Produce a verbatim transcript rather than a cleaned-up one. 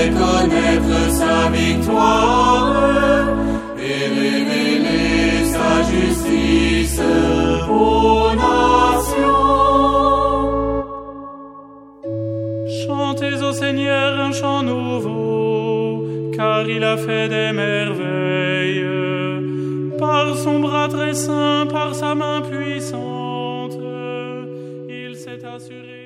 fait connaître sa victoire et révéler sa justice aux nations. Chantez au Seigneur un chant nouveau, car il a fait des merveilles. Par son bras très saint, par sa main puissante, il s'est assuré